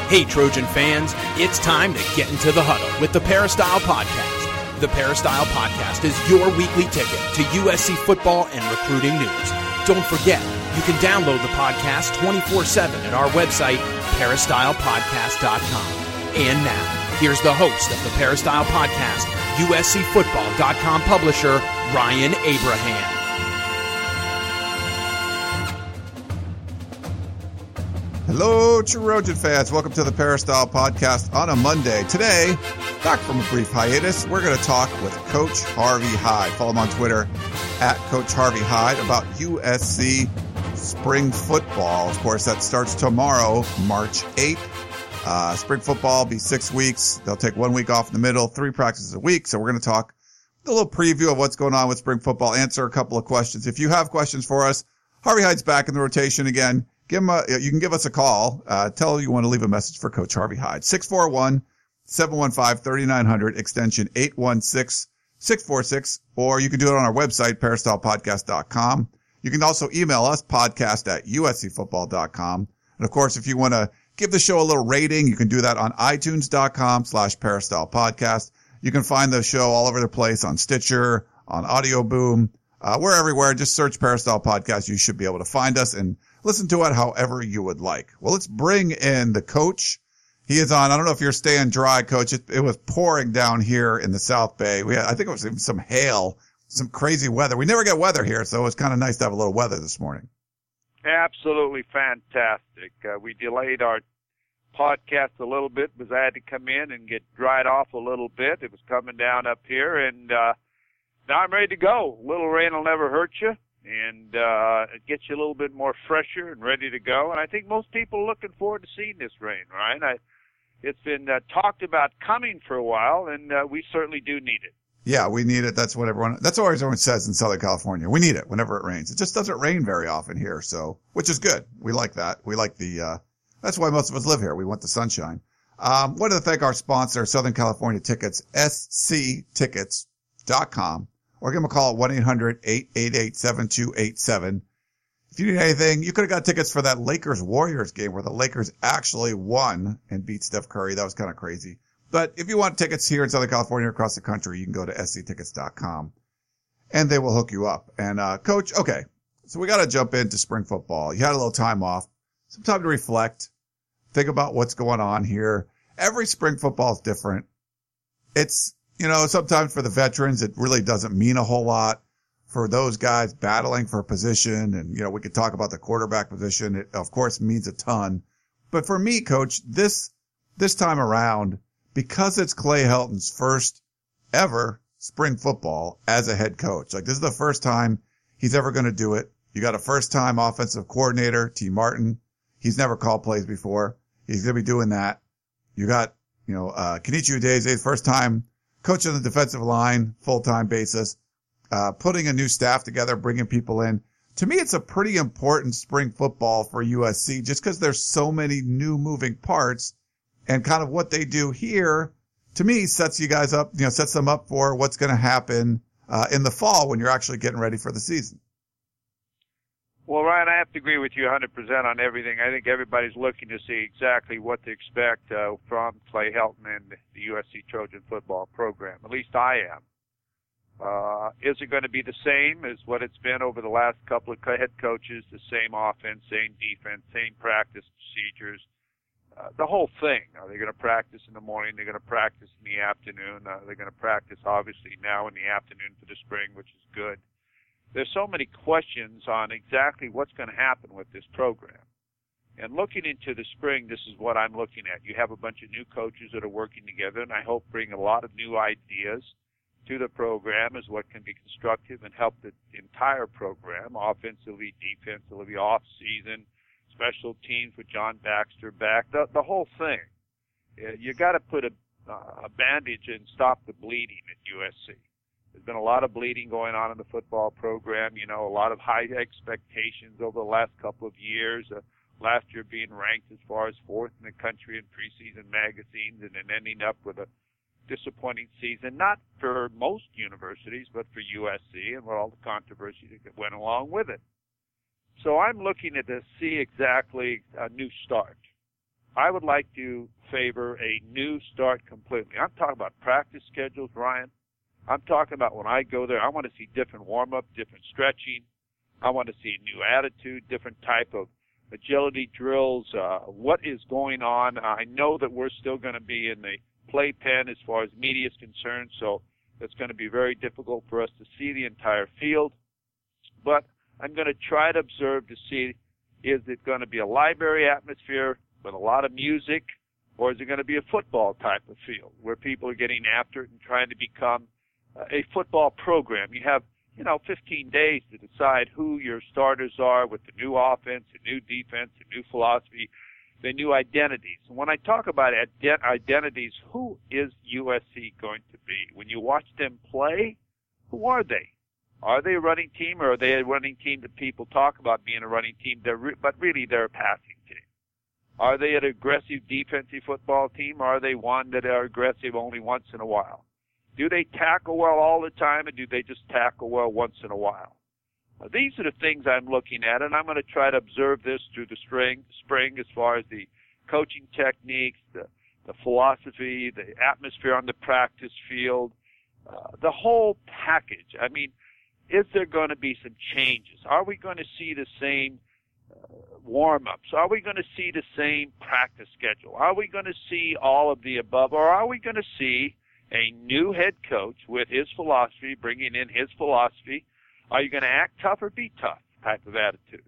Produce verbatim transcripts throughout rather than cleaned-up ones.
Hey, Trojan fans, it's time to get into the huddle with the Peristyle Podcast. The Peristyle Podcast is your weekly ticket to U S C football and recruiting news. Don't forget, you can download the podcast twenty-four seven at our website, peristyle podcast dot com. And now, here's the host of the Peristyle Podcast, U S C football dot com publisher, Ryan Abraham. Hello, Trojan fans. Welcome to the Peristyle Podcast on a Monday. Today, back from a brief hiatus, we're going to talk with Coach Harvey Hyde. Follow him on Twitter at Coach Harvey Hyde about U S C spring football. Of course, that starts tomorrow, March eighth. Uh, spring football will be six weeks. They'll take one week off in the middle, three practices a week. So we're going to talk a little preview of what's going on with spring football, answer a couple of questions. If you have questions for us, Harvey Hyde's back in the rotation again. Give him a, you can give us a call. Uh, tell you want to leave a message for Coach Harvey Hyde. six four one, seven one five, three nine zero zero, extension eight one six, six four six, or you can do it on our website, peristyle podcast dot com. You can also email us, podcast at U S C football dot com. And of course, if you want to give the show a little rating, you can do that on itunes dot com slash peristyle podcast. You can find the show all over the place on Stitcher, on Audio Boom. Uh, we're everywhere. Just search Peristyle Podcast. You should be able to find us and listen to it however you would like. Well, let's bring in the coach. He is on. I don't know if you're staying dry, Coach. It, it was pouring down here in the South Bay. We had, I think it was even some hail, some crazy weather. We never get weather here, so it was kind of nice to have a little weather this morning. Absolutely fantastic. Uh, we delayed our podcast a little bit because I had to come in and get dried off a little bit. It was coming down up here, and uh, now I'm ready to go. A little rain will never hurt you. And uh it gets you a little bit more fresher and ready to go. And I think most people are looking forward to seeing this rain, right? I, it's been uh, talked about coming for a while, and uh, we certainly do need it. Yeah, we need it. That's what everyone, that's what everyone says in Southern California. We need it whenever it rains. It just doesn't rain very often here, so, which is good. We like that. We like the, uh, that's why most of us live here. We want the sunshine. Um, want to thank our sponsor, Southern California Tickets, S C tickets dot com. Or give them a call at one eight hundred, eight eight eight, seven two eight seven. If you need anything, you could have got tickets for that Lakers-Warriors game where the Lakers actually won and beat Steph Curry. That was kind of crazy. But if you want tickets here in Southern California or across the country, you can go to S C tickets dot com and they will hook you up. And, uh, Coach, okay, so we got to jump into spring football. You had a little time off, some time to reflect, think about what's going on here. Every spring football is different. It's, You know, sometimes for the veterans, it really doesn't mean a whole lot. For those guys battling for a position, and, you know, we could talk about the quarterback position. It, of course, means a ton. But for me, Coach, this, this time around, because it's Clay Helton's first ever spring football as a head coach, like this is the first time he's ever going to do it. You got a first time offensive coordinator, T. Martin. He's never called plays before. He's going to be doing that. You got, you know, uh, Kenichi Udeze, first time coaching the defensive line, full-time basis, uh, putting a new staff together, bringing people in. To me, it's a pretty important spring football for U S C just because there's so many new moving parts, and kind of what they do here, to me, sets you guys up, you know, sets them up for what's going to happen, uh, in the fall when you're actually getting ready for the season. Well, Ryan, I have to agree with you one hundred percent on everything. I think everybody's looking to see exactly what to expect uh, from Clay Helton and the U S C Trojan football program. At least I am. Uh, is it going to be the same as what it's been over the last couple of head coaches, the same offense, same defense, same practice procedures, uh, the whole thing? Are they going to practice in the morning? They're going to practice in the afternoon. Uh, they're going to practice, obviously, now in the afternoon for the spring, which is good. There's so many questions on exactly what's going to happen with this program. And looking into the spring, this is what I'm looking at. You have a bunch of new coaches that are working together, and I hope bring a lot of new ideas to the program as what can be constructive and help the entire program, offensively, defensively, off-season, special teams with John Baxter back, the, the whole thing. You got to put a, a bandage and stop the bleeding at U S C. There's been a lot of bleeding going on in the football program, you know, a lot of high expectations over the last couple of years. Uh, last year being ranked as far as fourth in the country in preseason magazines, and then ending up with a disappointing season, not for most universities, but for U S C and with all the controversy that went along with it. So I'm looking at to see exactly a new start. I would like to favor a new start completely. I'm talking about practice schedules, Ryan. I'm talking about when I go there, I want to see different warm-up, different stretching. I want to see a new attitude, different type of agility drills. Uh, what is going on? I know that we're still going to be in the playpen as far as media is concerned, so it's going to be very difficult for us to see the entire field. But I'm going to try to observe to see, is it going to be a library atmosphere with a lot of music, or is it going to be a football type of field where people are getting after it and trying to become a football program? You have, you know, fifteen days to decide who your starters are with the new offense, the new defense, the new philosophy, the new identities. And when I talk about ident- identities, who is U S C going to be? When you watch them play, who are they? Are they a running team, or are they a running team that people talk about being a running team, they're re- but really they're a passing team? Are they an aggressive defensive football team, or are they one that are aggressive only once in a while? Do they tackle well all the time, or do they just tackle well once in a while? Now, these are the things I'm looking at, and I'm going to try to observe this through the spring, spring as far as the coaching techniques, the, the philosophy, the atmosphere on the practice field, uh, the whole package. I mean, is there going to be some changes? Are we going to see the same uh, warm-ups? Are we going to see the same practice schedule? Are we going to see all of the above, or are we going to see a new head coach with his philosophy, bringing in his philosophy? Are you going to act tough or be tough type of attitude?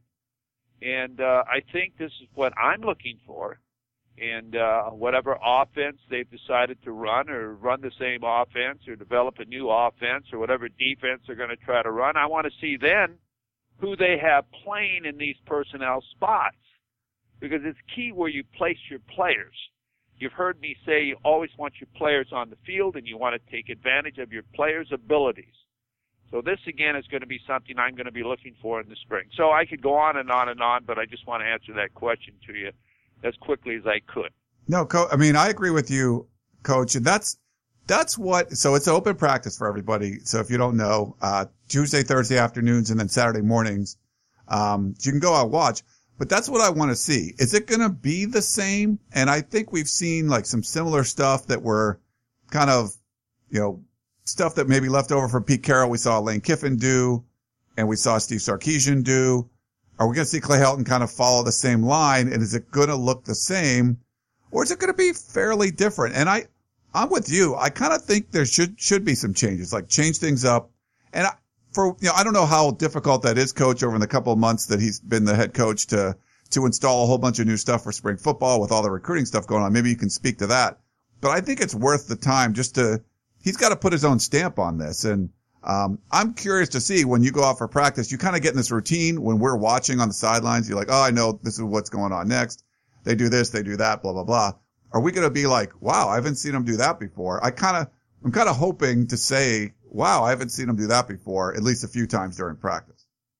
And uh, I think this is what I'm looking for. And uh, whatever offense they've decided to run, or run the same offense, or develop a new offense, or whatever defense they're going to try to run, I want to see then who they have playing in these personnel spots, because it's key where you place your players. You've heard me say you always want your players on the field, and you want to take advantage of your players' abilities. So this, again, is going to be something I'm going to be looking for in the spring. So I could go on and on and on, but I just want to answer that question to you as quickly as I could. No, Co- I mean, I agree with you, Coach. And that's, that's what, so it's open practice for everybody. So if you don't know, uh, Tuesday, Thursday afternoons, and then Saturday mornings, um, you can go out and watch. But that's what I want to see. Is it going to be the same? And I think we've seen like some similar stuff that were kind of, you know, stuff that maybe left over from Pete Carroll. We saw Lane Kiffin do, and we saw Steve Sarkisian do. Are we going to see Clay Helton kind of follow the same line? And is it going to look the same, or is it going to be fairly different? And I, I'm with you. I kind of think there should, should be some changes, like change things up. And I, for, you know, I don't know how difficult that is, Coach, over in the couple of months that he's been the head coach to, to install a whole bunch of new stuff for spring football with all the recruiting stuff going on. Maybe you can speak to that, but I think it's worth the time just to, he's got to put his own stamp on this. And, um, I'm curious to see when you go out for practice, you kind of get in this routine when we're watching on the sidelines. You're like, oh, I know this is what's going on next. They do this, they do that, blah, blah, blah. Are we going to be like, wow, I haven't seen them do that before? I kind of, I'm kind of hoping to say, wow, I haven't seen them do that before, at least a few times during practice.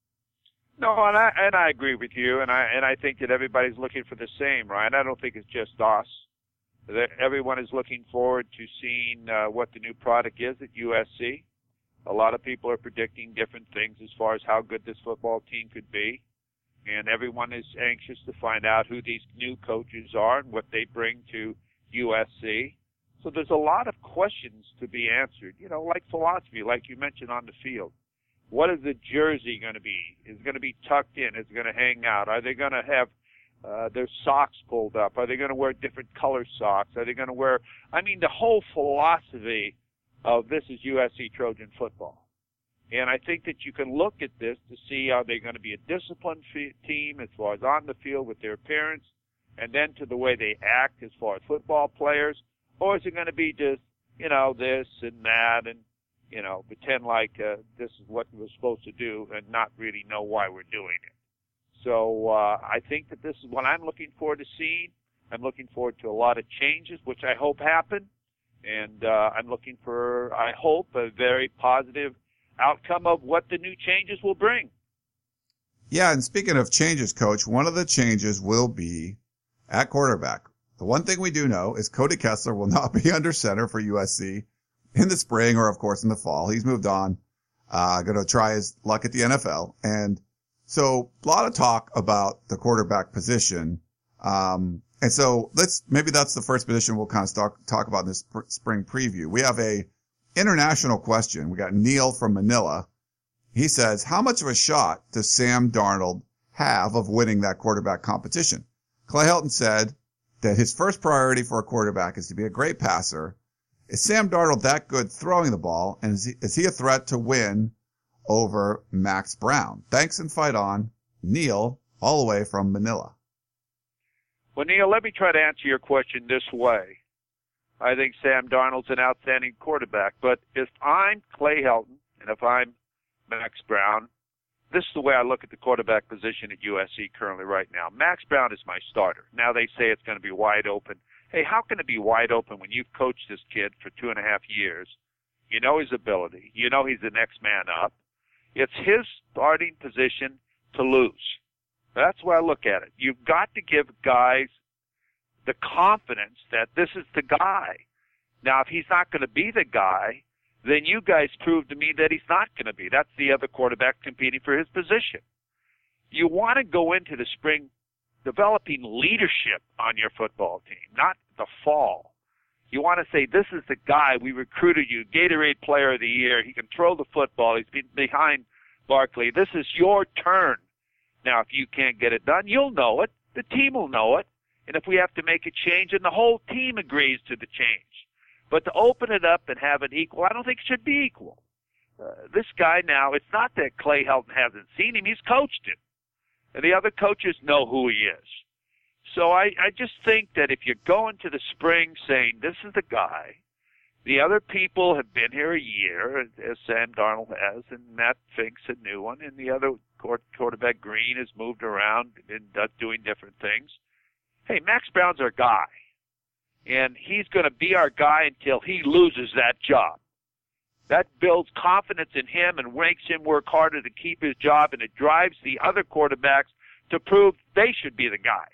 No, and I, and I agree with you. And I, and I think that everybody's looking for the same, Ryan. I don't think it's just us. That everyone is looking forward to seeing uh, what the new product is at U S C. A lot of people are predicting different things as far as how good this football team could be. And everyone is anxious to find out who these new coaches are and what they bring to U S C. So there's a lot of questions to be answered, you know, like philosophy, like you mentioned on the field. What is the jersey going to be? Is it going to be tucked in? Is it going to hang out? Are they going to have uh, their socks pulled up? Are they going to wear different color socks? Are they going to wear, I mean, the whole philosophy of this is U S C Trojan football. And I think that you can look at this to see, are they going to be a disciplined f- team as far as on the field with their appearance, and then to the way they act as far as football players, or is it going to be just, you know, this and that and, you know, pretend like uh, this is what we're supposed to do and not really know why we're doing it. So uh, I think that this is what I'm looking forward to seeing. I'm looking forward to a lot of changes, which I hope happen. And uh, I'm looking for, I hope, a very positive outcome of what the new changes will bring. Yeah, and speaking of changes, Coach, one of the changes will be at quarterback. The one thing we do know is Cody Kessler will not be under center for U S C in the spring or, of course, in the fall. He's moved on, uh, going to try his luck at the N F L. And so a lot of talk about the quarterback position. Um, And so let's, maybe that's the first position we'll kind of talk, talk about in this pr- spring preview. We have a international question. We got Neil from Manila. He says, how much of a shot does Sam Darnold have of winning that quarterback competition? Clay Helton said that his first priority for a quarterback is to be a great passer. Is Sam Darnold that good throwing the ball? And is he, is he a threat to win over Max Brown? Thanks and fight on. Neil, all the way from Manila. Well, Neil, let me try to answer your question this way. I think Sam Darnold's an outstanding quarterback, but if I'm Clay Helton and if I'm Max Brown, this is the way I look at the quarterback position at U S C currently right now. Max Brown is my starter. Now they say it's going to be wide open. Hey, how can it be wide open when you've coached this kid for two and a half years? You know his ability. You know he's the next man up. It's his starting position to lose. That's why I look at it. You've got to give guys the confidence that this is the guy. Now, if he's not going to be the guy, then you guys prove to me that he's not going to be. That's the other quarterback competing for his position. You want to go into the spring developing leadership on your football team, not the fall. You want to say, this is the guy, we recruited you, Gatorade Player of the Year. He can throw the football. He's been behind Barkley. This is your turn. Now, if you can't get it done, you'll know it. The team will know it. And if we have to make a change, and the whole team agrees to the change. But to open it up and have it equal, I don't think it should be equal. Uh, this guy now, it's not that Clay Helton hasn't seen him. He's coached him. And the other coaches know who he is. So I, I just think that if you go into the spring saying, this is the guy, the other people have been here a year, as Sam Darnold has, and Matt Fink's a new one, and the other quarterback, Green, has moved around and doing different things. Hey, Max Brown's our guy, and he's going to be our guy until he loses that job. That builds confidence in him and makes him work harder to keep his job, and it drives the other quarterbacks to prove they should be the guy.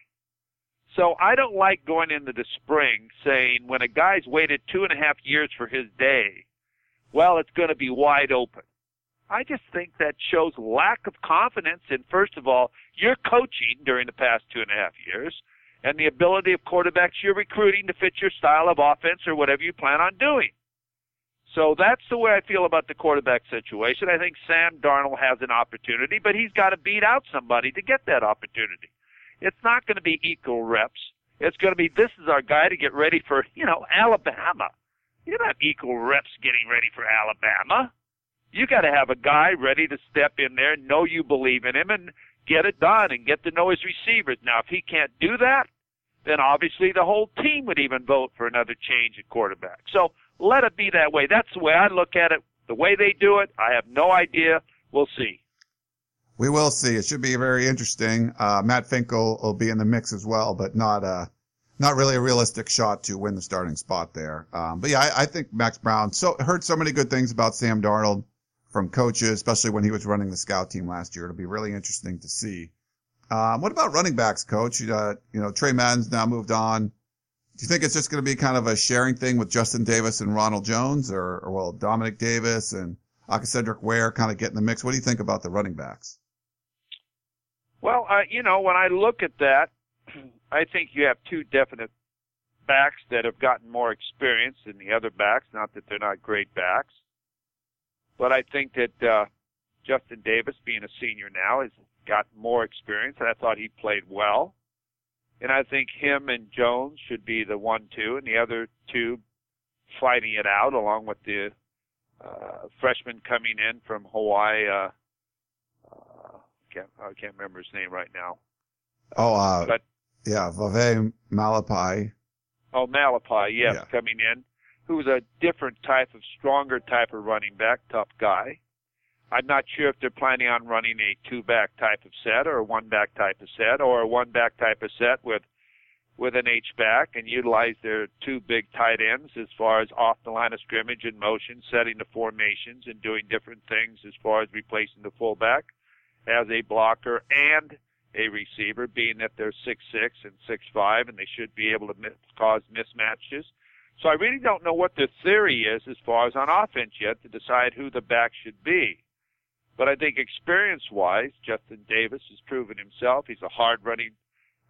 So I don't like going into the spring saying when a guy's waited two and a half years for his day, well, it's going to be wide open. I just think that shows lack of confidence in, first of all, your coaching during the past two and a half years and the ability of quarterbacks you're recruiting to fit your style of offense or whatever you plan on doing. So that's the way I feel about the quarterback situation. I think Sam Darnold has an opportunity, but he's got to beat out somebody to get that opportunity. It's not going to be equal reps. It's going to be, this is our guy to get ready for, you know, Alabama. You're not equal reps getting ready for Alabama. You got to have a guy ready to step in there, know you believe in him, and get it done and get to know his receivers. Now, if he can't do that, then obviously the whole team would even vote for another change at quarterback. So let it be that way. That's the way I look at it. The way they do it, I have no idea. We'll see. We will see. It should be very interesting. Uh, Matt Finkel will be in the mix as well, but not uh not really a realistic shot to win the starting spot there. Um, but yeah, I, I think Max Brown so heard so many good things about Sam Darnold from coaches, especially when he was running the scout team last year. It'll be really interesting to see. Um, what about running backs, Coach? Uh, you know, Trey Madden's now moved on. Do you think it's just going to be kind of a sharing thing with Justin Davis and Ronald Jones, or, or will Dominic Davis and Cedric Ware kind of get in the mix? What do you think about the running backs? Well, uh, you know, when I look at that, I think you have two definite backs that have gotten more experience than the other backs. Not that they're not great backs, but I think that uh, Justin Davis, being a senior now, has got more experience, and I thought he played well. And I think him and Jones should be the one, two, and the other two fighting it out, along with the uh, freshman coming in from Hawaii. Uh, uh, can't, I can't remember his name right now. Oh, uh, but yeah, Vavae Malapai. Oh, Malapai, yes, yeah. coming in, who was a different type of, stronger type of running back, tough guy. I'm not sure if they're planning on running a two-back type of set or a one-back type of set or a one-back type of set with with an H-back and utilize their two big tight ends as far as off the line of scrimmage and motion, setting the formations and doing different things as far as replacing the fullback as a blocker and a receiver, being that they're six six and six five and they should be able to mi- cause mismatches. So I really don't know what the theory is as far as on offense yet to decide who the back should be. But I think experience-wise, Justin Davis has proven himself. He's a hard-running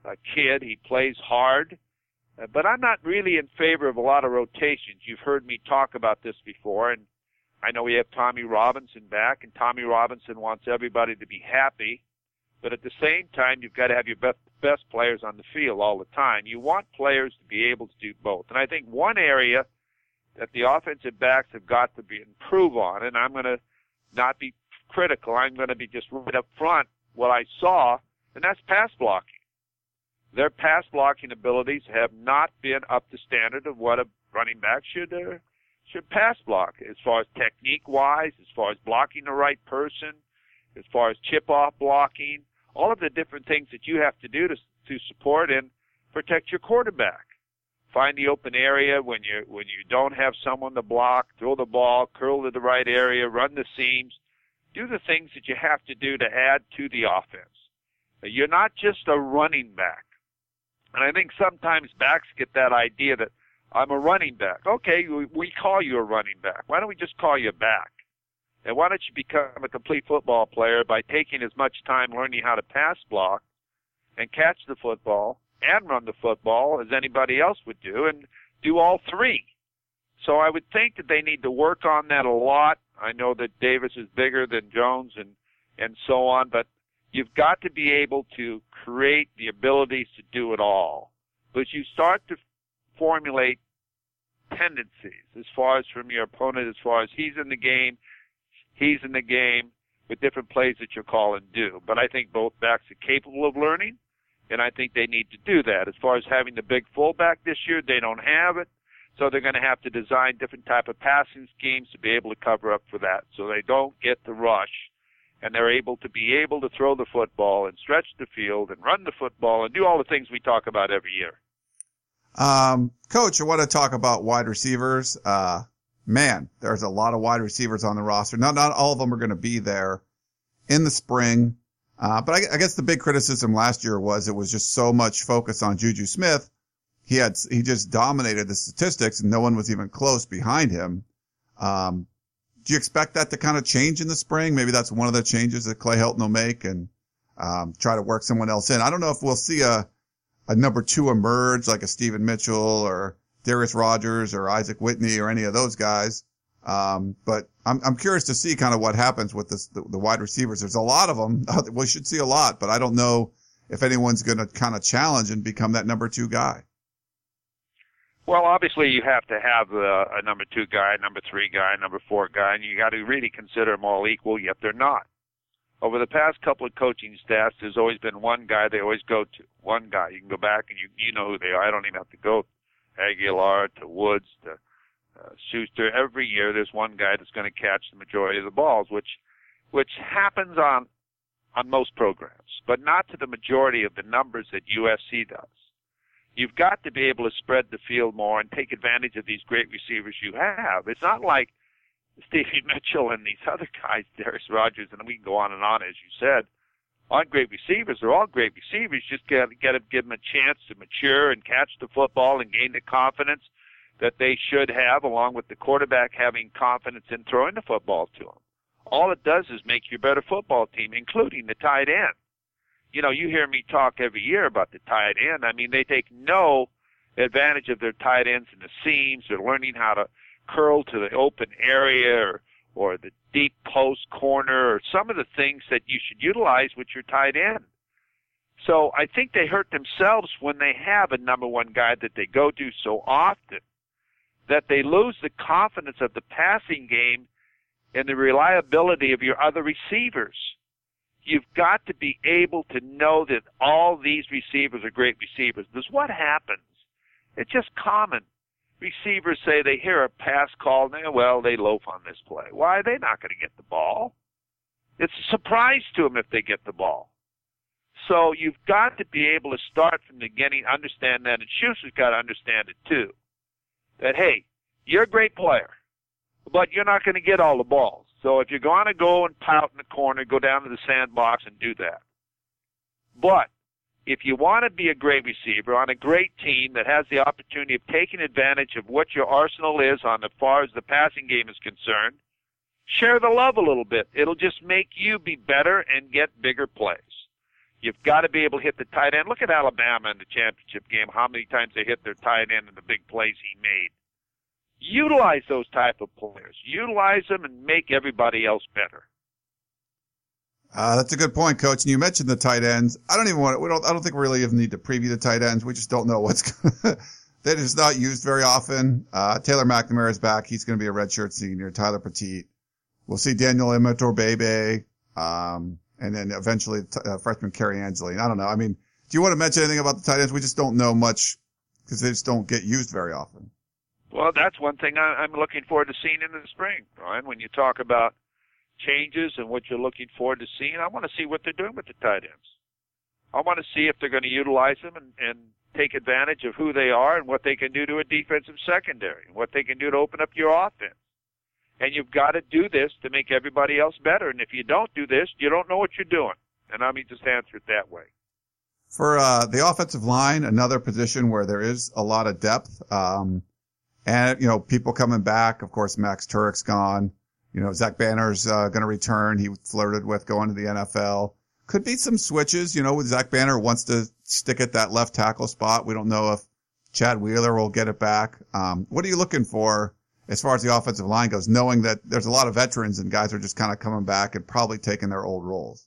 a kid. He plays hard. Uh, but I'm not really in favor of a lot of rotations. You've heard me talk about this before, and I know we have Tommy Robinson back, and Tommy Robinson wants everybody to be happy. But at the same time, you've got to have your best, best players on the field all the time. You want players to be able to do both. And I think one area that the offensive backs have got to be improve on, and I'm going to not be critical, I'm going to be just right up front what I saw, and that's pass blocking. Their pass blocking abilities have not been up to standard of what a running back should uh, should pass block, as far as technique-wise, as far as blocking the right person, as far as chip-off blocking, all of the different things that you have to do to to support and protect your quarterback. Find the open area when you when you don't have someone to block, throw the ball, curl to the right area, run the seams, do the things that you have to do to add to the offense. You're not just a running back. And I think sometimes backs get that idea that I'm a running back. Okay, we, we call you a running back. Why don't we just call you a back? And why don't you become a complete football player by taking as much time learning how to pass block and catch the football and run the football as anybody else would do, and do all three. So I would think that they need to work on that a lot. I know that Davis is bigger than Jones and, and so on, but you've got to be able to create the abilities to do it all. But you start to formulate tendencies as far as from your opponent, as far as he's in the game, he's in the game, with different plays that you'll call and do. But I think both backs are capable of learning, and I think they need to do that. As far as having the big fullback this year, they don't have it, so they're going to have to design different type of passing schemes to be able to cover up for that, so they don't get the rush, and they're able to be able to throw the football and stretch the field and run the football and do all the things we talk about every year. Um, Coach, I want to talk about wide receivers. Uh, man, there's a lot of wide receivers on the roster. Not, not all of them are going to be there in the spring. Uh, but I, I guess the big criticism last year was it was just so much focus on Juju Smith. He had, he just dominated the statistics and no one was even close behind him. Um, do you expect that to kind of change in the spring? Maybe that's one of the changes that Clay Helton will make and, um, try to work someone else in. I don't know if we'll see a, a number two emerge like a Stephen Mitchell or Darius Rogers or Isaac Whitney or any of those guys. Um, but I'm, I'm curious to see kind of what happens with this, the, the wide receivers. There's a lot of them. We should see a lot, but I don't know if anyone's going to kind of challenge and become that number two guy. Well, obviously you have to have a, a number two guy, number three guy, number four guy, and you got to really consider them all equal, yet they're not. Over the past couple of coaching staffs, there's always been one guy they always go to. One guy. You can go back and you you know who they are. I don't even have to go to Aguilar, to Woods, to uh, Schuster. Every year there's one guy that's going to catch the majority of the balls, which which happens on on most programs, but not to the majority of the numbers that U S C does. You've got to be able to spread the field more and take advantage of these great receivers you have. It's not like Stevie Mitchell and these other guys, Darius Rogers, and we can go on and on, as you said, aren't great receivers. They're all great receivers. You just got to, got to give them a chance to mature and catch the football and gain the confidence that they should have, along with the quarterback having confidence in throwing the football to them. All it does is make you a better football team, including the tight end. You know, you hear me talk every year about the tight end. I mean, they take no advantage of their tight ends in the seams. They're learning how to curl to the open area or, or the deep post corner or some of the things that you should utilize with your tight end. So I think they hurt themselves when they have a number one guy that they go to so often that they lose the confidence of the passing game and the reliability of your other receivers. You've got to be able to know that all these receivers are great receivers. Because what happens? It's just common. Receivers say they hear a pass call, and they, well, they loaf on this play. Why? They're not going to get the ball. It's a surprise to them if they get the ball. So you've got to be able to start from the beginning, understand that, and Schuster's got to understand it too. That, hey, you're a great player, but you're not going to get all the balls. So if you're going to go and pout in the corner, go down to the sandbox and do that. But if you want to be a great receiver on a great team that has the opportunity of taking advantage of what your arsenal is on as far as the passing game is concerned, share the love a little bit. It'll just make you be better and get bigger plays. You've got to be able to hit the tight end. Look at Alabama in the championship game, how many times they hit their tight end and the big plays he made. Utilize those type of players. Utilize them and make everybody else better. Uh, that's a good point, Coach. And you mentioned the tight ends. I don't even want to, we don't, I don't think we really even need to preview the tight ends. We just don't know what's going They're just not used very often. Uh, Taylor McNamara is back. He's going to be a redshirt senior. Tyler Petit. We'll see Daniel Emmett or Bebe. Um, and then eventually t- uh, freshman Kerry Angeline. I don't know. I mean, do you want to mention anything about the tight ends? We just don't know much because they just don't get used very often. Well, that's one thing I, I'm looking forward to seeing in the spring, Brian. When you talk about changes and what you're looking forward to seeing, I want to see what they're doing with the tight ends. I want to see if they're going to utilize them and, and take advantage of who they are and what they can do to a defensive secondary and what they can do to open up your offense. And you've got to do this to make everybody else better. And if you don't do this, you don't know what you're doing. And let me just answer it that way. For uh, the offensive line, another position where there is a lot of depth, um, and, you know, people coming back. Of course, Max Turek's gone. You know, Zach Banner's uh, going to return. He flirted with going to the N F L. Could be some switches, you know, with Zach Banner wants to stick at that left tackle spot. We don't know if Chad Wheeler will get it back. Um, what are you looking for as far as the offensive line goes, knowing that there's a lot of veterans and guys are just kind of coming back and probably taking their old roles?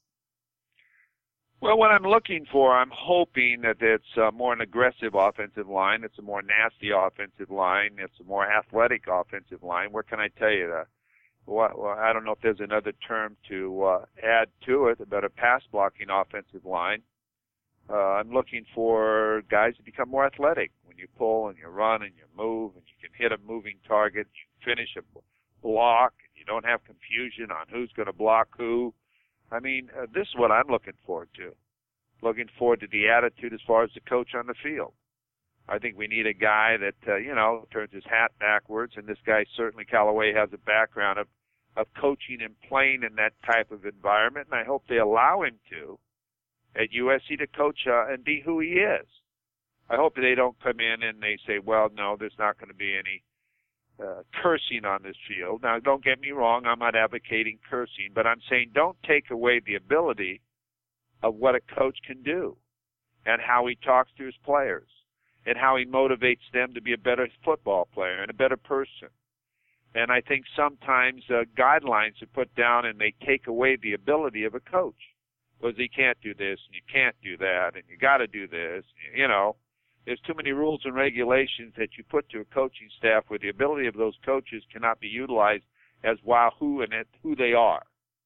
Well, what I'm looking for, I'm hoping that it's a more an aggressive offensive line. It's a more nasty offensive line. It's a more athletic offensive line. Where can I tell you that? Well, I don't know if there's another term to uh, add to it, but a pass-blocking offensive line. Uh, I'm looking for guys to become more athletic. When you pull and you run and you move and you can hit a moving target, you finish a block, and you don't have confusion on who's going to block who. I mean, uh, this is what I'm looking forward to. Looking forward to the attitude as far as the coach on the field. I think we need a guy that, uh, you know, turns his hat backwards, and this guy, certainly Callaway, has a background of, of coaching and playing in that type of environment, and I hope they allow him to, at U S C, to coach uh, and be who he is. I hope they don't come in and they say, well, no, there's not going to be any uh, cursing on this field. Now, don't get me wrong, I'm not advocating cursing, but I'm saying don't take away the ability of what a coach can do and how he talks to his players and how he motivates them to be a better football player and a better person. And I think sometimes uh, guidelines are put down and they take away the ability of a coach. Because he can't do this and you can't do that and you got to do this. You know, there's too many rules and regulations that you put to a coaching staff where the ability of those coaches cannot be utilized as wow, who and it, who they are.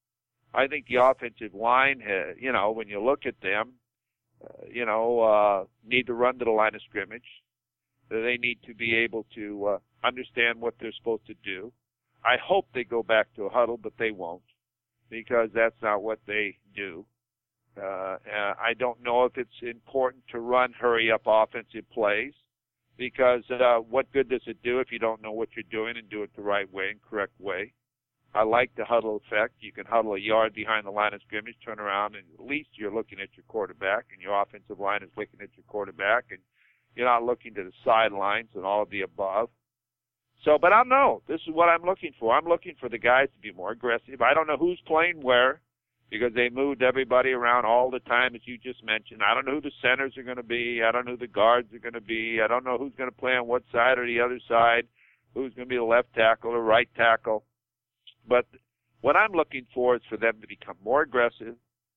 I think the offensive line, uh, you know, when you look at them, uh, you know, uh, need to run to the line of scrimmage. They need to be able to uh, understand what they're supposed to do. I hope they go back to a huddle, but they won't, because that's not what they do. Uh, uh, I don't know if it's important to run hurry-up offensive plays, because uh, what good does it do if you don't know what you're doing and do it the right way and correct way? I like the huddle effect. You can huddle a yard behind the line of scrimmage, turn around, and at least you're looking at your quarterback, and your offensive line is looking at your quarterback, and you're not looking to the sidelines and all of the above. So, but I don't know. This is what I'm looking for. I'm looking for the guys to be more aggressive. I don't know who's playing where, because they moved everybody around all the time, as you just mentioned. I don't know who the centers are going to be. I don't know who the guards are going to be. I don't know who's going to play on what side or the other side, who's going to be the left tackle or right tackle. But what I'm looking for is for them to become more aggressive,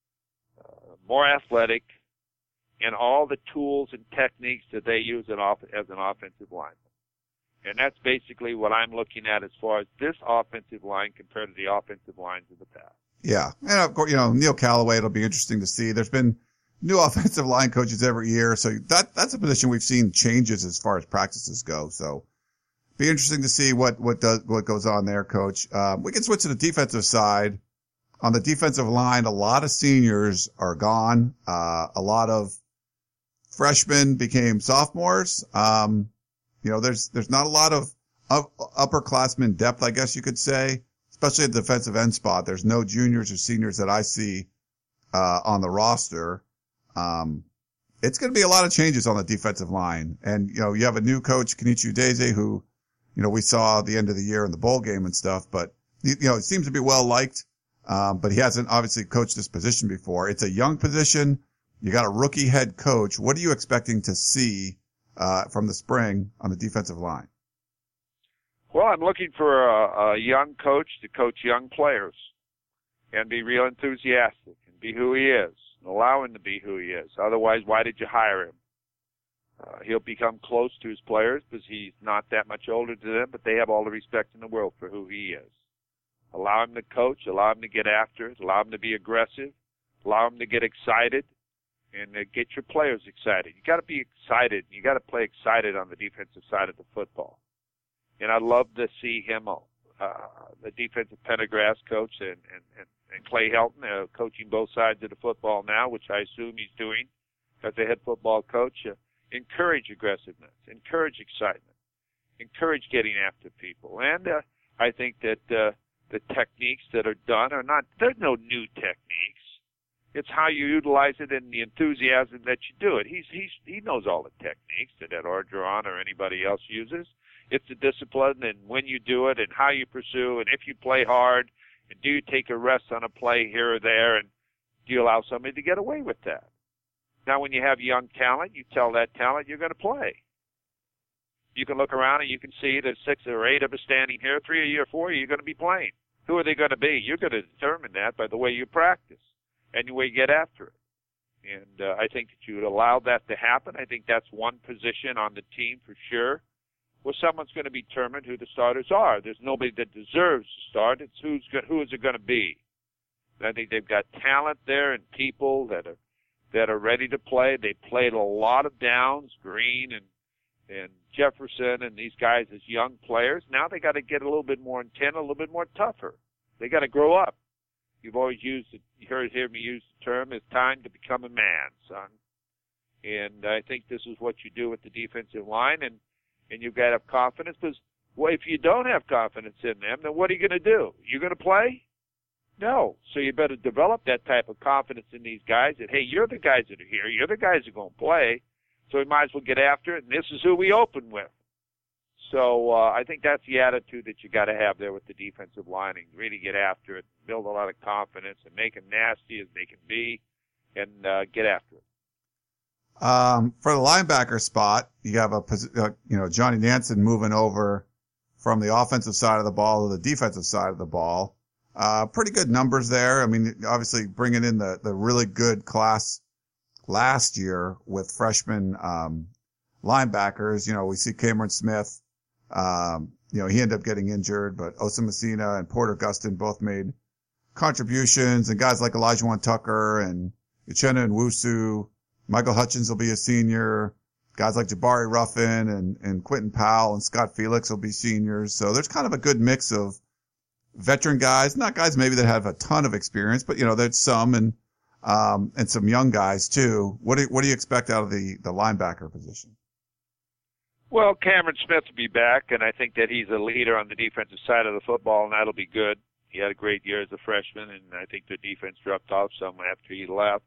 uh, more athletic, and all the tools and techniques that they use as an offensive lineman. And that's basically what I'm looking at as far as this offensive line compared to the offensive lines of the past. Yeah. And of course, you know, Neil Callaway, it'll be interesting to see. There's been new offensive line coaches every year. So that, that's a position we've seen changes as far as practices go. So be interesting to see what, what does, what goes on there, Coach. Um, we can switch to the defensive side. On the defensive line, a lot of seniors are gone. Uh, a lot of freshmen became sophomores. Um, you know, there's, there's not a lot of up, upperclassmen depth, I guess you could say, especially at the defensive end spot. There's no juniors or seniors that I see, uh, on the roster. Um, it's going to be a lot of changes on the defensive line. And, you know, you have a new coach, Kenichi Udeze, who, you know, we saw at the end of the year in the bowl game and stuff, but, you know, it seems to be well liked. Um, but he hasn't obviously coached this position before. It's a young position You got a rookie head coach. What are you expecting to see uh, from the spring on the defensive line? Well, I'm looking for a, a young coach to coach young players and be real enthusiastic and be who he is, and allow him to be who he is. Otherwise, why did you hire him? Uh, he'll become close to his players because he's not that much older than them, but they have all the respect in the world for who he is. Allow him to coach, allow him to get after it, allow him to be aggressive, allow him to get excited, and uh, get your players excited. You got to be excited. You got to play excited on the defensive side of the football. And I'd love to see him, uh, the defensive Pendergrass coach, and, and, and, and Clay Helton, uh, coaching both sides of the football now, which I assume he's doing as a head football coach. Uh, encourage aggressiveness, encourage excitement, encourage getting after people. And uh, I think that uh, the techniques that are done are not, there's no new techniques. It's how you utilize it and the enthusiasm that you do it. He's, he's, he knows all the techniques that Ed Orgeron or anybody else uses. It's the discipline and when you do it and how you pursue and if you play hard and do you take a rest on a play here or there and do you allow somebody to get away with that? Now, when you have young talent, you tell that talent you're going to play. You can look around and you can see there's six or eight of us standing here, three of you or four of you are going to be playing. Who are they going to be? You're going to determine that by the way you practice and the way you get after it. And uh, I think that you would allow that to happen. I think that's one position on the team for sure where someone's going to be determined who the starters are. There's nobody that deserves to start. It's who's go- who is it going to be. And I think they've got talent there and people that are that are ready to play. They played a lot of downs, Green and and Jefferson and these guys as young players. Now they got to get a little bit more intent, a little bit more tougher. They got to grow up. You've always used it, you heard hear me use the term, it's time to become a man, son. And I think this is what you do with the defensive line, and and you've got to have confidence. Because well, if you don't have confidence in them, then what are you going to do? You're going to play? No. So you better develop that type of confidence in these guys that, hey, you're the guys that are here. You're the guys that are going to play. So we might as well get after it, and this is who we open with. So uh, I think that's the attitude that you got to have there with the defensive line and really get after it, build a lot of confidence, and make them nasty as they can be, and uh, get after it. Um, for the linebacker spot, you have a, uh, you know, Johnny Nansen moving over from the offensive side of the ball to the defensive side of the ball. Uh, pretty good numbers there. I mean, obviously bringing in the, the really good class last year with freshman, um, linebackers. You know, we see Cameron Smith. Um, you know, he ended up getting injured, but Osa Messina and Porter Gustin both made contributions, and guys like Elijah Tucker and Uchenna Nwosu. Michael Hutchins will be a senior. Guys like Jabari Ruffin and, and Quentin Powell and Scott Felix will be seniors. So there's kind of a good mix of veteran guys, not guys maybe that have a ton of experience, but you know, there's some, and, um, and some young guys too. What do you, what do you expect out of the, the linebacker position? Well, Cameron Smith will be back, and I think that he's a leader on the defensive side of the football, and that'll be good. He had a great year as a freshman, and I think the defense dropped off some after he left.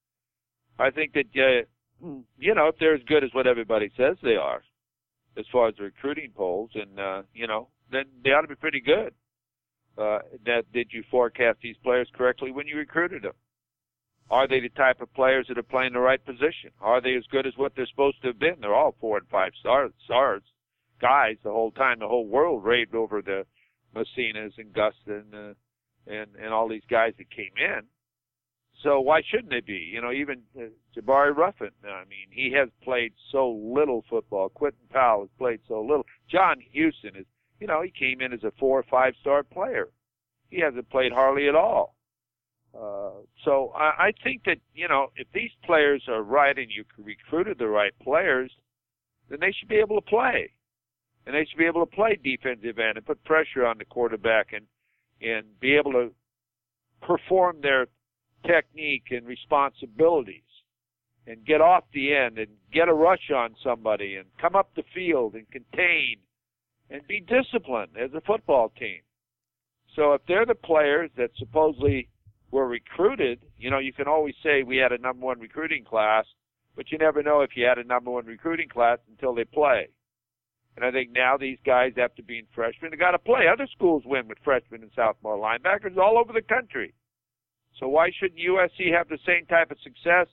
I think that, uh, you know, if they're as good as what everybody says they are, as far as the recruiting polls, and, uh, you know, then they ought to be pretty good. Uh, that, did you forecast these players correctly when you recruited them? Are they the type of players that are playing the right position? Are they as good as what they're supposed to have been? They're all four and five stars, stars guys the whole time. The whole world raved over the Messinas and Gustin uh, and, and all these guys that came in. So why shouldn't they be? You know, even uh, Jabari Ruffin, I mean, he has played so little football. Quentin Powell has played so little. John Houston is, you know, he came in as a four or five star player. He hasn't played hardly at all. Uh, so I, I think that, you know, if these players are right and you recruited the right players, then they should be able to play. And they should be able to play defensive end and put pressure on the quarterback and, and be able to perform their technique and responsibilities and get off the end and get a rush on somebody and come up the field and contain and be disciplined as a football team. So if they're the players that supposedly were recruited, you know, you can always say we had a number one recruiting class, but you never know if you had a number one recruiting class until they play. And I think now these guys, after being freshmen, they got to play. Other schools win with freshmen and sophomore linebackers all over the country. So why shouldn't U S C have the same type of success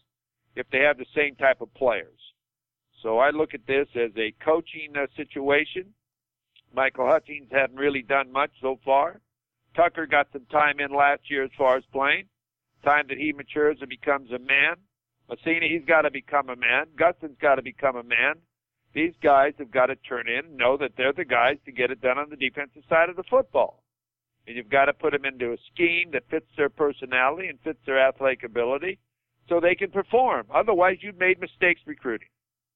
if they have the same type of players. So I look at this as a coaching uh, situation. Michael Hutchings hadn't really done much so far. Tucker got some time in last year as far as playing. Time that he matures and becomes a man. Messina, he's got to become a man. Gustin's got to become a man. These guys have got to turn in and know that they're the guys to get it done on the defensive side of the football. And you've got to put them into a scheme that fits their personality and fits their athletic ability so they can perform. Otherwise, you've made mistakes recruiting.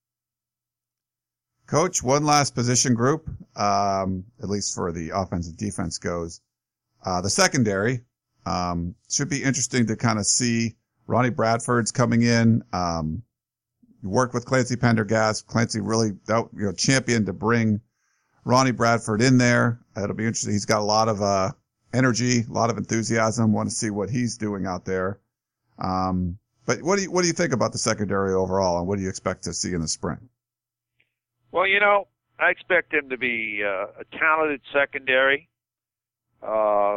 Coach, one last position group, um, at least for the offense and defense goes. Uh, the secondary, um, should be interesting to kind of see. Ronnie Bradford's coming in. Um, worked with Clancy Pendergast. Clancy really, you know, championed to bring Ronnie Bradford in there. It'll be interesting. He's got a lot of, uh, energy, a lot of enthusiasm. Want to see what he's doing out there. Um, but what do you, what do you think about the secondary overall, and what do you expect to see in the spring? Well, you know, I expect him to be uh, a talented secondary. Uh,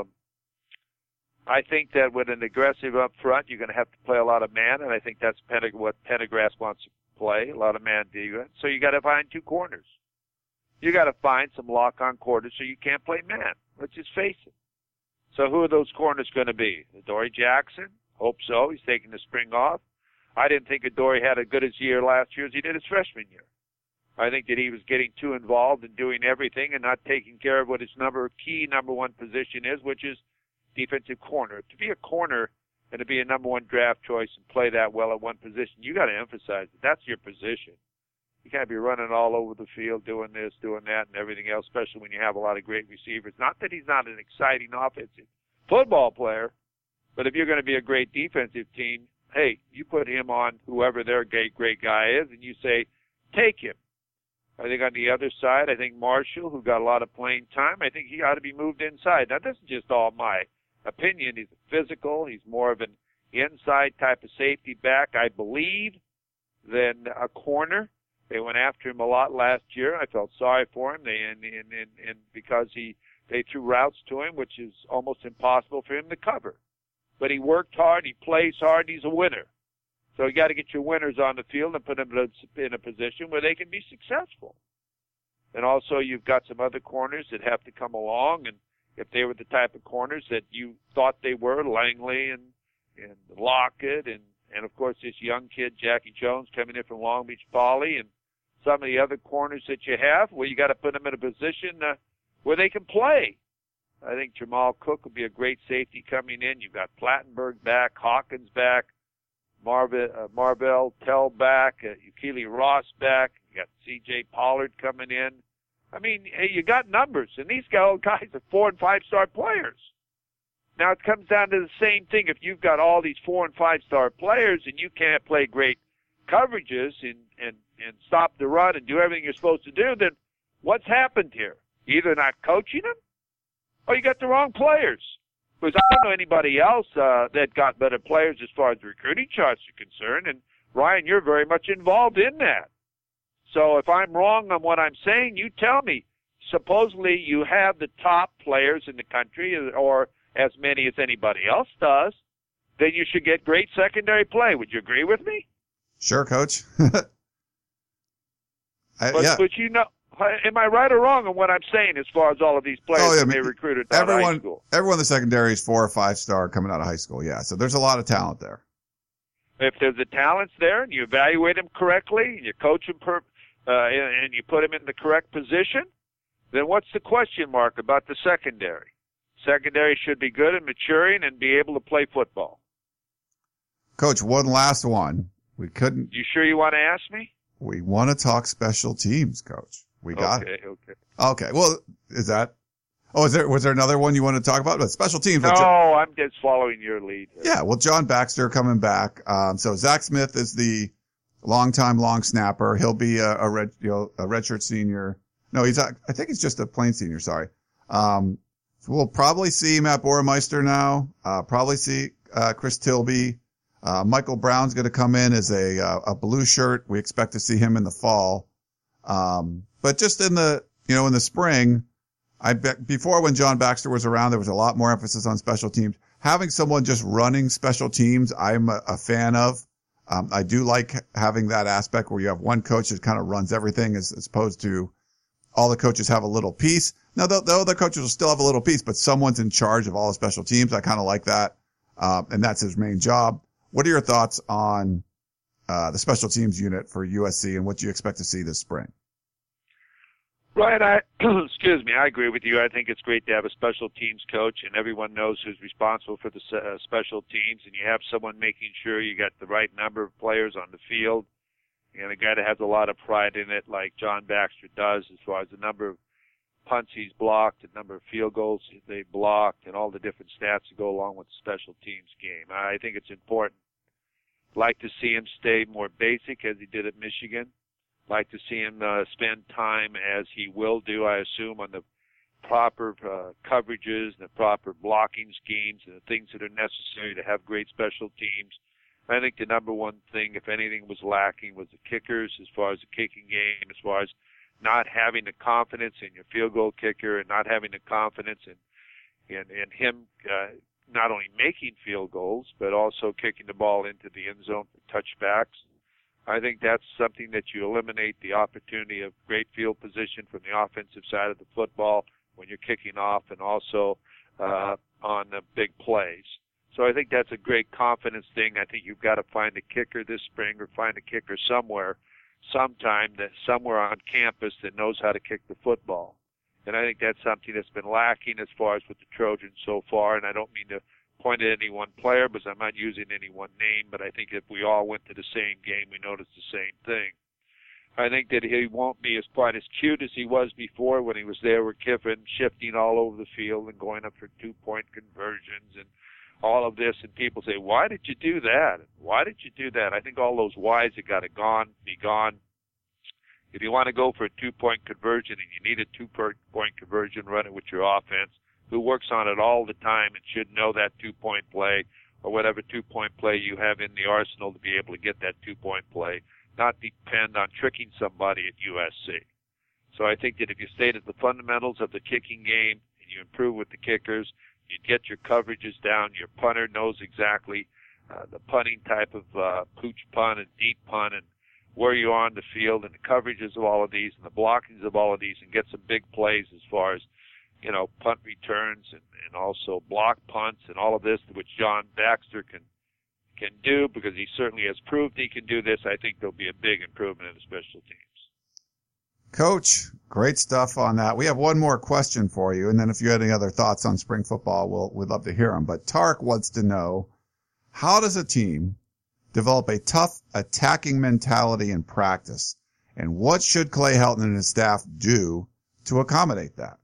I think that with an aggressive up front, you're going to have to play a lot of man, and I think that's Pente- what Pendergrass wants to play, a lot of man defense. So you got to find two corners. You got to find some lock-on corners so you can't play man. Let's just face it. So who are those corners going to be? Adoree Jackson? Hope so. He's taking the spring off. I didn't think Adoree had as good a year last year as he did his freshman year. I think that he was getting too involved in doing everything and not taking care of what his number key number one position is, which is defensive corner. To be a corner and to be a number one draft choice and play that well at one position, you got to emphasize that that's your position. You can't be running all over the field doing this, doing that, and everything else, especially when you have a lot of great receivers. Not that he's not an exciting offensive football player, but if you're going to be a great defensive team, hey, you put him on whoever their great, great guy is, and you say, take him. I think on the other side, I think Marshall, who got a lot of playing time, I think he ought to be moved inside. Now, this is just all my opinion. He's physical. He's more of an inside type of safety back, I believe, than a corner. They went after him a lot last year. I felt sorry for him. They and and and, and because he they threw routes to him, which is almost impossible for him to cover. But he worked hard. He plays hard. He's a winner. So you got to get your winners on the field and put them in a position where they can be successful. And also you've got some other corners that have to come along, and if they were the type of corners that you thought they were, Langley and, and Lockett, and, and of course this young kid, Jackie Jones, coming in from Long Beach Poly, and some of the other corners that you have, well, you got to put them in a position uh, where they can play. I think Jamal Cook would be a great safety coming in. You've got Plattenberg back, Hawkins back, Marvell, uh, Marvell Tell back, uh, Ukili Ross back. You got C J Pollard coming in. I mean, hey, you got numbers, and these guys are four and five star players. Now it comes down to the same thing. If you've got all these four and five star players and you can't play great coverages and and and stop the run and do everything you're supposed to do, then what's happened here? Either not coaching them, or you got the wrong players. Because I don't know anybody else uh, that got better players as far as the recruiting charts are concerned. And, Ryan, you're very much involved in that. So if I'm wrong on what I'm saying, you tell me. Supposedly you have the top players in the country, or as many as anybody else does, then you should get great secondary play. Would you agree with me? Sure, Coach. I, but, yeah. but you know, am I right or wrong on what I'm saying as far as all of these players oh, yeah, that they recruited out everyone, of high school? Everyone in the secondary is four or five star coming out of high school, yeah. So there's a lot of talent there. If there's the talents there and you evaluate them correctly and you coach them per, uh, and, and you put them in the correct position, then what's the question mark about the secondary? Secondary should be good and maturing and be able to play football. Coach, one last one. We couldn't. You sure you want to ask me? We want to talk special teams, Coach. We got okay, it. Okay, okay. Okay, well, is that, oh, is there, was there another one you want to talk about? But special teams. No, John, I'm just following your lead. Yeah, well, John Baxter coming back. Um, so Zach Smith is the longtime long snapper. He'll be a, a red, you know, a redshirt senior. No, he's, a, I think he's just a plain senior, sorry. Um, so we'll probably see Matt Boremeister now, uh, probably see, uh, Chris Tilby. Uh, Michael Brown's going to come in as a, uh, a blue shirt. We expect to see him in the fall. Um, but just in the, you know, in the spring, I bet before when John Baxter was around, there was a lot more emphasis on special teams. Having someone just running special teams, I'm a, a fan of. Um, I do like having that aspect where you have one coach that kind of runs everything as, as opposed to all the coaches have a little piece. Now, the, the other coaches will still have a little piece, but someone's in charge of all the special teams. I kind of like that. Um, and that's his main job. What are your thoughts on, uh, the special teams unit for U S C and what do you expect to see this spring? Right, I, excuse me, I agree with you. I think it's great to have a special teams coach and everyone knows who's responsible for the uh, special teams, and you have someone making sure you got the right number of players on the field, and a guy that has a lot of pride in it like John Baxter does as far as the number of punts he's blocked, the number of field goals they blocked, and all the different stats that go along with the special teams game. I think it's important. Like to see him stay more basic as he did at Michigan. Like to see him uh, spend time, as he will do, I assume, on the proper uh, coverages and the proper blocking schemes and the things that are necessary to have great special teams. I think the number one thing, if anything was lacking, was the kickers as far as the kicking game, as far as not having the confidence in your field goal kicker and not having the confidence in, in, in him uh, not only making field goals, but also kicking the ball into the end zone for touchbacks. I think that's something that you eliminate the opportunity of great field position from the offensive side of the football when you're kicking off, and also uh, on the big plays. So I think that's a great confidence thing. I think you've got to find a kicker this spring, or find a kicker somewhere, sometime, that somewhere on campus that knows how to kick the football. And I think that's something that's been lacking as far as with the Trojans so far. And I don't mean to point at any one player, because I'm not using any one name, but I think if we all went to the same game, we noticed the same thing. I think that he won't be as quite as cute as he was before when he was there with Kiffin, shifting all over the field and going up for two-point conversions and all of this. And people say, why did you do that? Why did you do that? I think all those whys have got to gone, be gone. If you want to go for a two-point conversion and you need a two-point conversion, run it with your offense, who works on it all the time and should know that two-point play, or whatever two-point play you have in the arsenal to be able to get that two-point play, not depend on tricking somebody at U S C. So I think that if you stayed at the fundamentals of the kicking game and you improve with the kickers, you get your coverages down, your punter knows exactly uh, the punting type of uh, pooch punt and deep punt and where you are on the field and the coverages of all of these and the blockings of all of these, and get some big plays as far as, you know, punt returns and, and also block punts and all of this, which John Baxter can can do, because he certainly has proved he can do this. I think there'll be a big improvement in the special teams. Coach, great stuff on that. We have one more question for you, and then if you had any other thoughts on spring football, we'll, we'd love to hear them. But Tarek wants to know, how does a team develop a tough attacking mentality in practice, and what should Clay Helton and his staff do to accommodate that?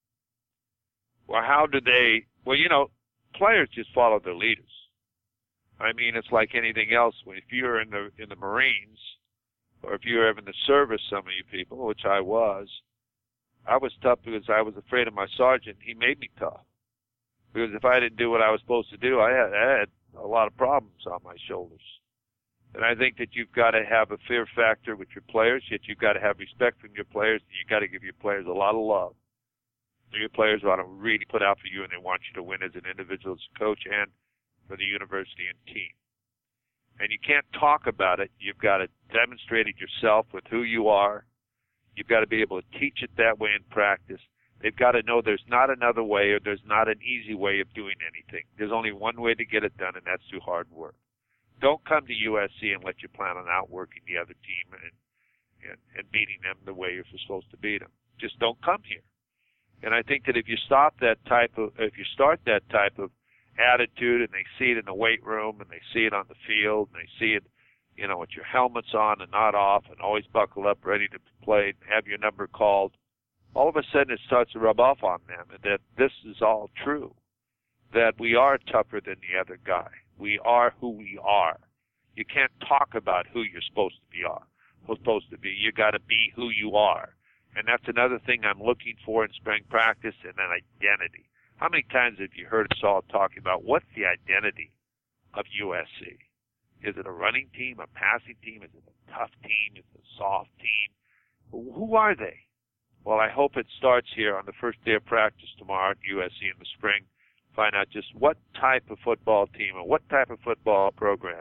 Well, how do they, well, you know, players just follow their leaders. I mean, it's like anything else. If you're in the in the Marines, or if you're ever in the service, some of you people, which I was, I was tough because I was afraid of my sergeant. He made me tough. Because if I didn't do what I was supposed to do, I had, I had a lot of problems on my shoulders. And I think that you've got to have a fear factor with your players, yet you've got to have respect from your players, and you've got to give your players a lot of love. Your players want to really put out for you, and they want you to win as an individual, as a coach, and for the university and team. And you can't talk about it. You've got to demonstrate it yourself with who you are. You've got to be able to teach it that way in practice. They've got to know there's not another way, or there's not an easy way of doing anything. There's only one way to get it done, and that's through hard work. Don't come to U S C and let you plan on outworking the other team and, and, and beating them the way you're supposed to beat them. Just don't come here. And I think that if you stop that type of, if you start that type of attitude, and they see it in the weight room, and they see it on the field, and they see it, you know, with your helmets on and not off, and always buckle up, ready to play, and have your number called, all of a sudden it starts to rub off on them, and that this is all true, that we are tougher than the other guy. We are who we are. You can't talk about who you're supposed to be. Are supposed to be. You got to be who you are. And that's another thing I'm looking for in spring practice, and an identity. How many times have you heard us all talking about what's the identity of U S C? Is it a running team, a passing team? Is it a tough team? Is it a soft team? Who are they? Well, I hope it starts here on the first day of practice tomorrow at U S C in the spring. Find out just what type of football team or what type of football program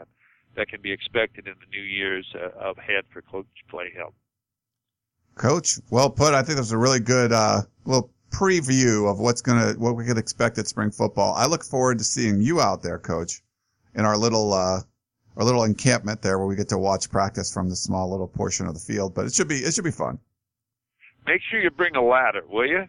that can be expected in the new years uh, ahead for Coach Clay Helton. Coach, well put. I think that was a really good uh, little preview of what's gonna what we could expect at spring football. I look forward to seeing you out there, Coach, in our little uh, our little encampment there where we get to watch practice from the small little portion of the field. But it should be it should be fun. Make sure you bring a ladder, will you?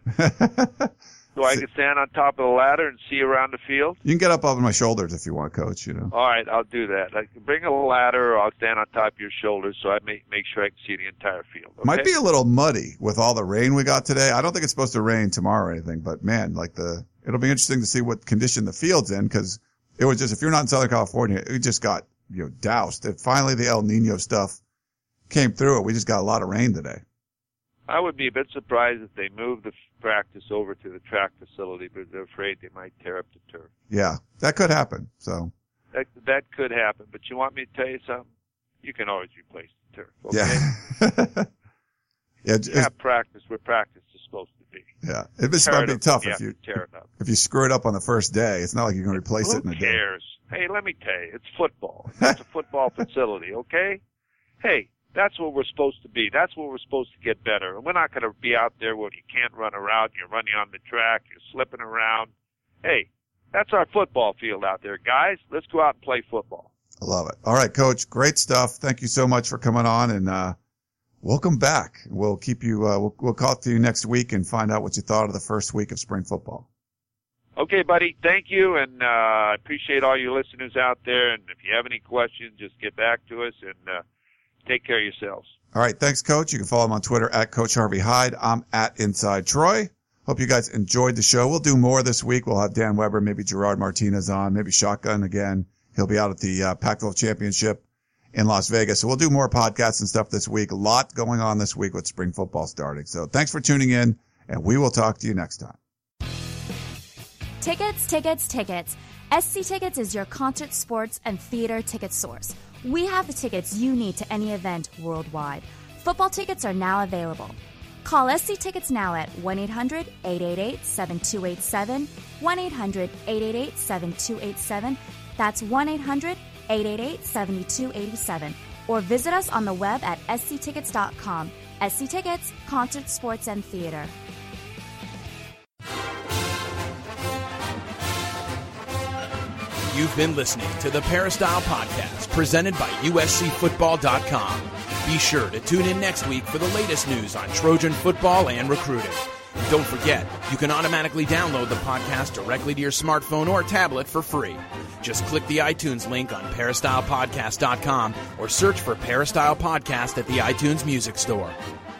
So I can stand on top of the ladder and see around the field? You can get up over my shoulders if you want, Coach, you know. All right, I'll do that. I can bring a ladder or I'll stand on top of your shoulders so I make, make sure I can see the entire field. Okay? Might be a little muddy with all the rain we got today. I don't think it's supposed to rain tomorrow or anything, but man, like the, it'll be interesting to see what condition the field's in because it was just, if you're not in Southern California, it just got, you know, doused. It, finally the El Nino stuff came through it. We just got a lot of rain today. I would be a bit surprised if they moved the practice over to the track facility, but they're afraid they might tear up the turf. Yeah, that could happen. So that that could happen. But you want me to tell you something? You can always replace the turf. Okay? Yeah. yeah. You have practice where practice is supposed to be. Yeah, it might be tough if you tear it up. If you screw it up on the first day. It's not like you're going to replace Who it in a day. Who cares? Hey, let me tell you, it's football. It's a football facility. Okay. Hey. That's what we're supposed to be. That's what we're supposed to get better. And we're not going to be out there where you can't run around, you're running on the track, you're slipping around. Hey, that's our football field out there, guys. Let's go out and play football. I love it. All right, Coach, great stuff. Thank you so much for coming on, and uh welcome back. We'll keep you, uh, we'll, we'll call to you next week and find out what you thought of the first week of spring football. Okay, buddy. Thank you, and uh I appreciate all you listeners out there. And if you have any questions, just get back to us, and uh take care of yourselves. All right. Thanks, Coach. You can follow him on Twitter at Coach Harvey Hyde. I'm at Inside Troy. Hope you guys enjoyed the show. We'll do more this week. We'll have Dan Weber, maybe Gerard Martinez on, maybe Shotgun again. He'll be out at the uh, Pac twelve Championship in Las Vegas. So we'll do more podcasts and stuff this week. A lot going on this week with spring football starting. So thanks for tuning in, and we will talk to you next time. Tickets, tickets, tickets. S C Tickets is your concert, sports, and theater ticket source. We have the tickets you need to any event worldwide. Football tickets are now available. Call S C Tickets now at one eight hundred eight eight eight seven two eight seven, one eight hundred eight eight eight seven two eight seven. That's one eight hundred eight eight eight seven two eight seven. Or visit us on the web at s c tickets dot com. S C Tickets, concert, sports, and theater. You've been listening to the Peristyle Podcast, presented by U S C football dot com. Be sure to tune in next week for the latest news on Trojan football and recruiting. And don't forget, you can automatically download the podcast directly to your smartphone or tablet for free. Just click the iTunes link on Peristyle Podcast dot com or search for Peristyle Podcast at the iTunes Music Store.